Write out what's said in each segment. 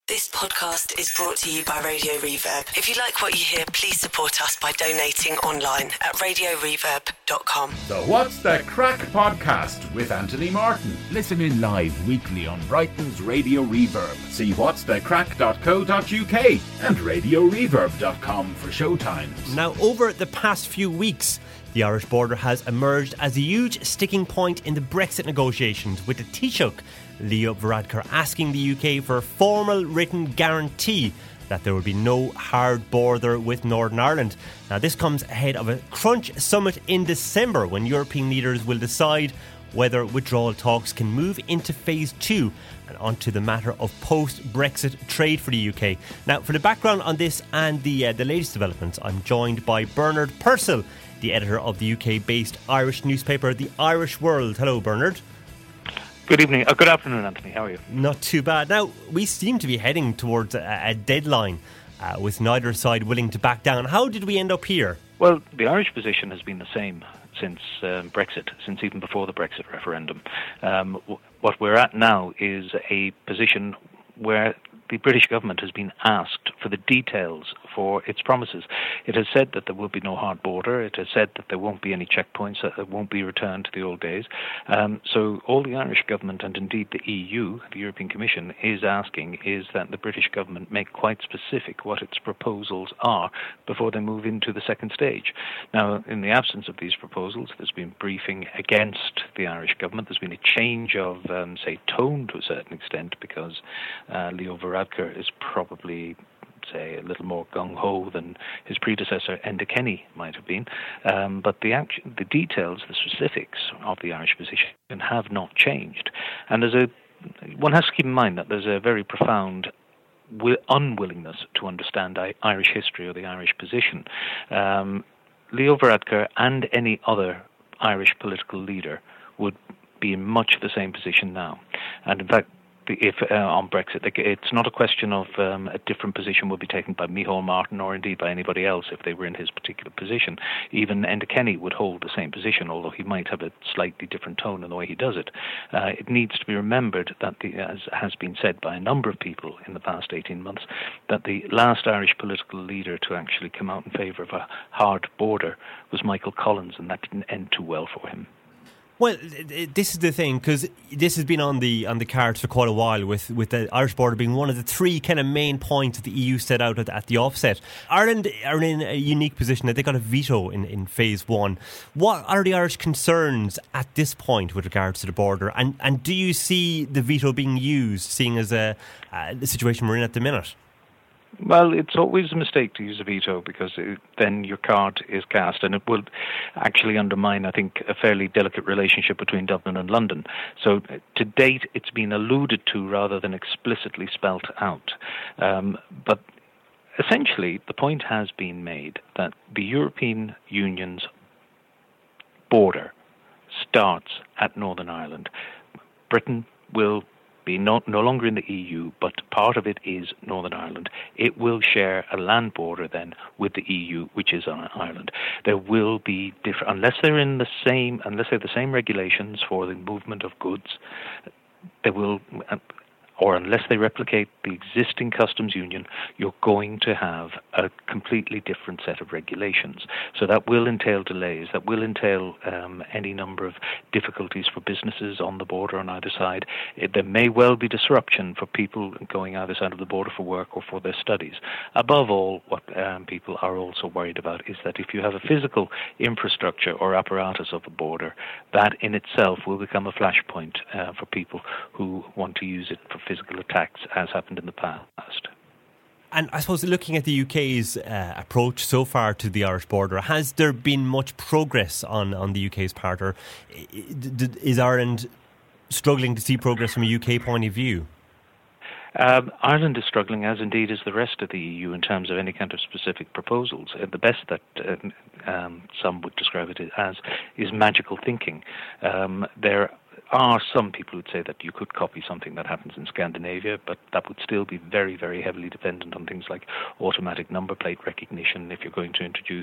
This podcast is brought to you by Radio Reverb. If you like what you hear, please support us by donating online at radioreverb.com. The What's the Crack podcast with Anthony Martin. Listen in live weekly on Brighton's Radio Reverb. See what'sthecrack.co.uk and radioreverb.com for showtimes. Now, over the past few weeks, the Irish border has emerged as a huge sticking point in the Brexit negotiations, with the Taoiseach, Leo Varadkar, asking the UK for a formal written guarantee that there will be no hard border with Northern Ireland. Now, this comes ahead of a Crunch summit in December, when European leaders will decide whether withdrawal talks can move into phase 2 and onto the matter of post-Brexit trade for the UK. Now, for the background on this and the latest developments, I'm joined by Bernard Purcell, the editor of the UK-based Irish newspaper The Irish World. Hello, Bernard. Good evening. Good afternoon, Anthony. How are you? Not too bad. Now, we seem to be heading towards a deadline with neither side willing to back down. How did we end up here? Well, the Irish position has been the same since Brexit, since even before the Brexit referendum. What we're at now is a position where the British government has been asked for the details for its promises. It has said that there will be no hard border. It has said that there won't be any checkpoints, that it won't be returned to the old days. So all the Irish government, and indeed the EU, the European Commission, is asking is that the British government make quite specific what its proposals are before they move into the second stage. Now, in the absence of these proposals, there's been briefing against the Irish government. There's been a change of, tone to a certain extent, because Leo Varadkar is probably, say, a little more gung-ho than his predecessor, Enda Kenny, might have been. But the details, the specifics of the Irish position have not changed. And one has to keep in mind that there's a very profound unwillingness to understand Irish history or the Irish position. Leo Varadkar and any other Irish political leader would be in much the same position now. And in fact, if on Brexit, it's not a question of a different position would be taken by Micheál Martin or indeed by anybody else if they were in his particular position. Even Enda Kenny would hold the same position, although he might have a slightly different tone in the way he does it. It needs to be remembered that, as has been said by a number of people in the past 18 months, that the last Irish political leader to actually come out in favour of a hard border was Michael Collins, and that didn't end too well for him. Well, this is the thing, because this has been on the cards for quite a while, with the Irish border being one of the three kind of main points that the EU set out at the offset. Ireland are in a unique position that they got a veto in phase 1. What are the Irish concerns at this point with regards to the border, and do you see the veto being used, seeing as the situation we're in at the minute? Well, it's always a mistake to use a veto, because then your card is cast, and it will actually undermine, I think, a fairly delicate relationship between Dublin and London. So to date, it's been alluded to rather than explicitly spelt out. But essentially, the point has been made that the European Union's border starts at Northern Ireland. Britain will be no longer in the EU, but part of it is Northern Ireland. It will share a land border then with the EU, which is on Ireland. There will be different, unless they have the same regulations for the movement of goods, there will, or unless they replicate the existing customs union, you're going to have a completely different set of regulations. So that will entail delays, that will entail any number of difficulties for businesses on the border on either side. There may well be disruption for people going either side of the border for work or for their studies. Above all, what people are also worried about is that if you have a physical infrastructure or apparatus of a border, that in itself will become a flashpoint for people who want to use it for physical attacks, as happened in the past. And I suppose, looking at the UK's approach so far to the Irish border, has there been much progress on the UK's part, or is Ireland struggling to see progress from a UK point of view? Ireland is struggling, as indeed is the rest of the EU, in terms of any kind of specific proposals. The best that some would describe it as is magical thinking. are some people who'd say that you could copy something that happens in Scandinavia, but that would still be very, very heavily dependent on things like automatic number plate recognition if you're going to introduce,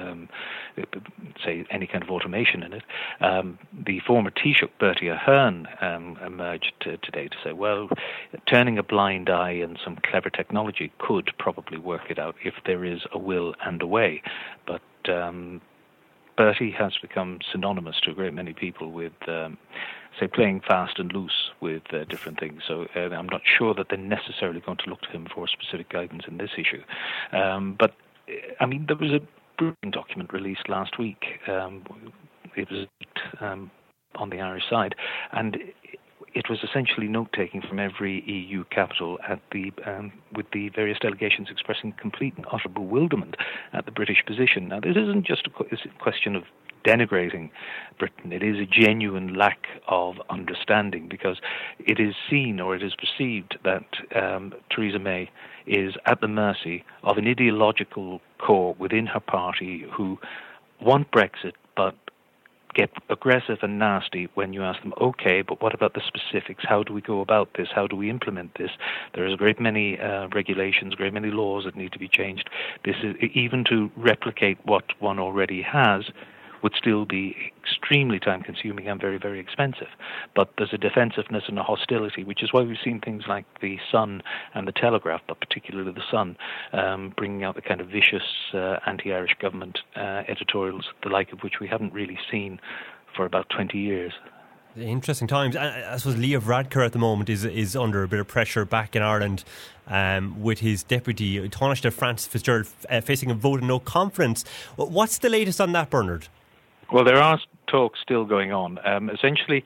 say, any kind of automation in it. The former Taoiseach, Bertie Ahern, emerged today to say, well, turning a blind eye and some clever technology could probably work it out if there is a will and a way. But Bertie has become synonymous to a great many people with, say, playing fast and loose with different things. So I'm not sure that they're necessarily going to look to him for specific guidance in this issue. But, I mean, there was a briefing document released last week. It was on the Irish side, and it was essentially note-taking from every EU capital at the with the various delegations expressing complete and utter bewilderment at the British position. Now, this isn't just a question of denigrating Britain. It is a genuine lack of understanding, because it is seen, or it is perceived, that Theresa May is at the mercy of an ideological core within her party who want Brexit, but get aggressive and nasty when you ask them, okay, but what about the specifics? How do we go about this? How do we implement this? There's a great many regulations, great many laws that need to be changed. This is, even to replicate what one already has, would still be extremely time-consuming and very, very expensive. But there's a defensiveness and a hostility, which is why we've seen things like the Sun and the Telegraph, but particularly the Sun, bringing out the kind of vicious anti-Irish government editorials, the like of which we haven't really seen for about 20 years. Interesting times. I suppose Leo Varadkar at the moment is under a bit of pressure back in Ireland with his deputy, Taoiseach Francis Fitzgerald, facing a vote of no confidence. What's the latest on that, Bernard? Well, there are talks still going on. Essentially,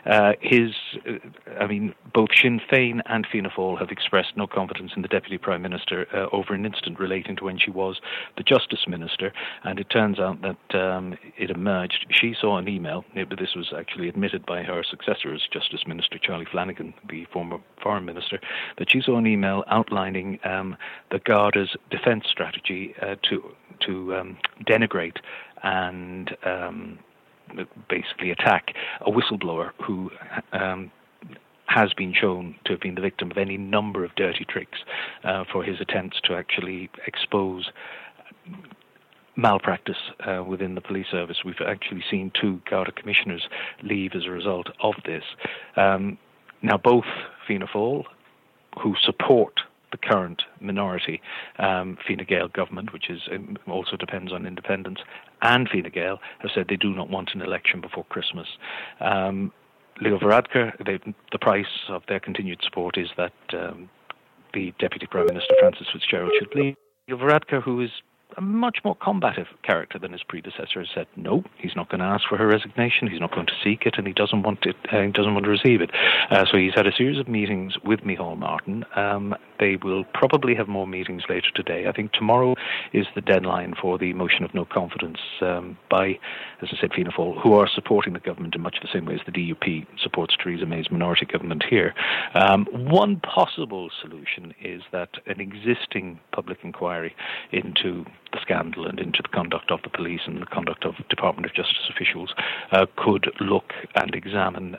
both Sinn Féin and Fianna Fáil have expressed no confidence in the Deputy Prime Minister over an incident relating to when she was the Justice Minister, and it turns out that it emerged. She saw an email, this was actually admitted by her successor as Justice Minister, Charlie Flanagan, the former Foreign Minister, that she saw an email outlining the Garda's defence strategy to denigrate and basically attack a whistleblower who has been shown to have been the victim of any number of dirty tricks for his attempts to actually expose malpractice within the police service. We've actually seen 2 Garda commissioners leave as a result of this. Now, both Fianna Fáil, who support the current minority Fine Gael government, which is also depends on independence, and Fine Gael have said they do not want an election before Christmas. Leo Varadkar, the price of their continued support is that the Deputy Prime Minister Francis Fitzgerald should leave. Leo Varadkar, who is a much more combative character than his predecessor, has said no, he's not going to ask for her resignation, he's not going to seek it, and he doesn't want it. He doesn't want to receive it. So he's had a series of meetings with Micheál Martin. They will probably have more meetings later today. I think tomorrow is the deadline for the motion of no confidence by, as I said, Fianna Fáil, who are supporting the government in much the same way as the DUP supports Theresa May's minority government here. One possible solution is that an existing public inquiry into the scandal and into the conduct of the police and the conduct of Department of Justice officials could look and examine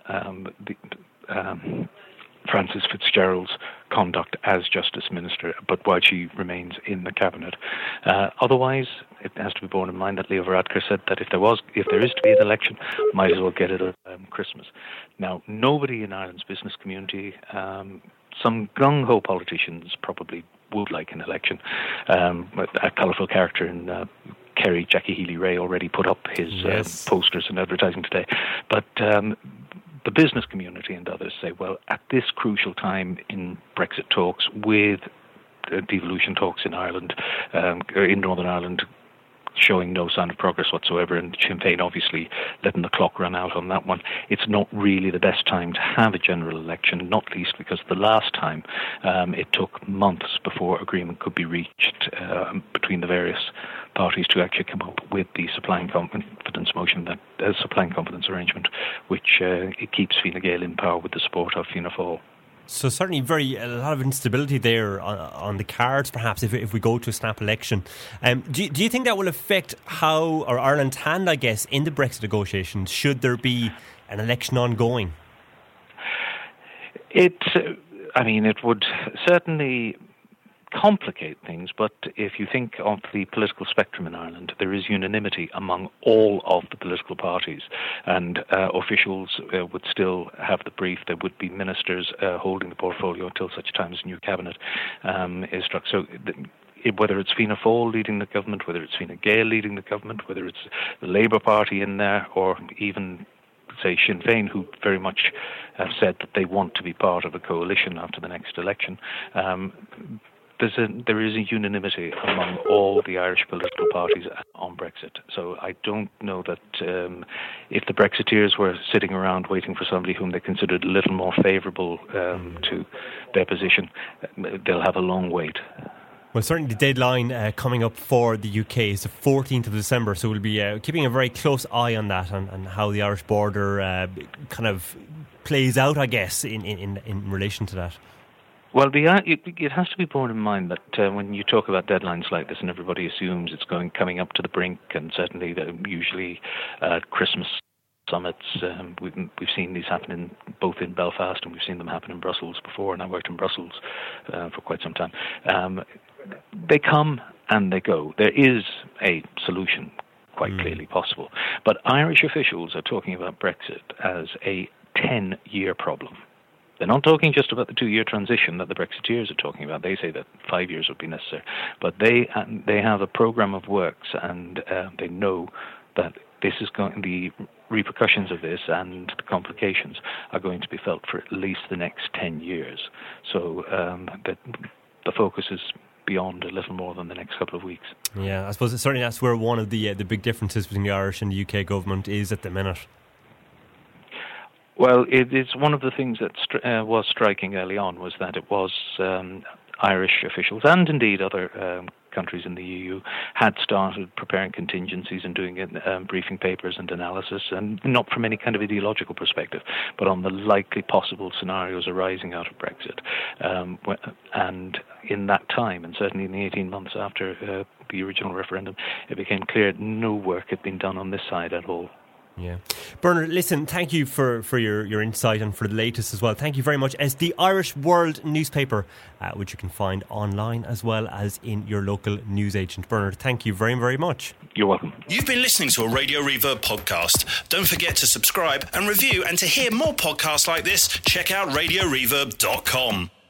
Francis Fitzgerald's conduct as Justice Minister, but while she remains in the Cabinet. Otherwise, it has to be borne in mind that Leo Varadkar said that if there is to be an election, might as well get it at Christmas. Now, nobody in Ireland's business community, some gung-ho politicians probably would like an election. A colourful character in Kerry, Jackie Healy-Rae, already put up his posters and advertising today. But the business community and others say, well, at this crucial time in Brexit talks, with devolution talks in Ireland, in Northern Ireland, showing no sign of progress whatsoever, and Sinn Féin obviously letting the clock run out on that one, it's not really the best time to have a general election, not least because the last time it took months before agreement could be reached between the various parties to actually come up with the supplying confidence motion, that supplying confidence arrangement, which it keeps Fine Gael in power with the support of Fianna Fáil. So certainly a lot of instability there on the cards, perhaps, if we go to a snap election. Do you think that will affect how, or Ireland's hand, I guess, in the Brexit negotiations, should there be an election ongoing? It would certainly complicate things, but if you think of the political spectrum in Ireland, there is unanimity among all of the political parties, and officials would still have the brief. There would be ministers holding the portfolio until such time as a new cabinet is struck. So whether it's Fianna Fáil leading the government, whether it's Fine Gael leading the government, whether it's the Labour Party in there, or even say Sinn Féin, who very much have said that they want to be part of a coalition after the next election, there is a unanimity among all the Irish political parties on Brexit. So I don't know that if the Brexiteers were sitting around waiting for somebody whom they considered a little more favourable to their position, they'll have a long wait. Well, certainly the deadline coming up for the UK is the 14th of December, so we'll be keeping a very close eye on that and how the Irish border kind of plays out, I guess, in relation to that. Well, it has to be borne in mind that when you talk about deadlines like this, and everybody assumes it's coming up to the brink, and certainly usually Christmas summits, we've seen these happen both in Belfast and we've seen them happen in Brussels before, and I worked in Brussels for quite some time. They come and they go. There is a solution quite clearly possible, but Irish officials are talking about Brexit as a 10-year problem. They're not talking just about the 2-year transition that the Brexiteers are talking about. They say that 5 years would be necessary. But they have a programme of works, and they know that the repercussions of this and the complications are going to be felt for at least the next 10 years. So the focus is beyond a little more than the next couple of weeks. Yeah, I suppose certainly that's where one of the big differences between the Irish and the UK government is at the minute. Well, it is one of the things that was striking early on was that it was Irish officials and indeed other countries in the EU had started preparing contingencies and doing briefing papers and analysis, and not from any kind of ideological perspective, but on the likely possible scenarios arising out of Brexit. And in that time, and certainly in the 18 months after the original referendum, it became clear no work had been done on this side at all. Yeah. Bernard, listen, thank you for your insight and for the latest as well. Thank you very much. As the Irish World newspaper, which you can find online as well as in your local newsagent. Bernard, thank you very, very much. You're welcome. You've been listening to a Radio Reverb podcast. Don't forget to subscribe and review, and to hear more podcasts like this, check out radioreverb.com.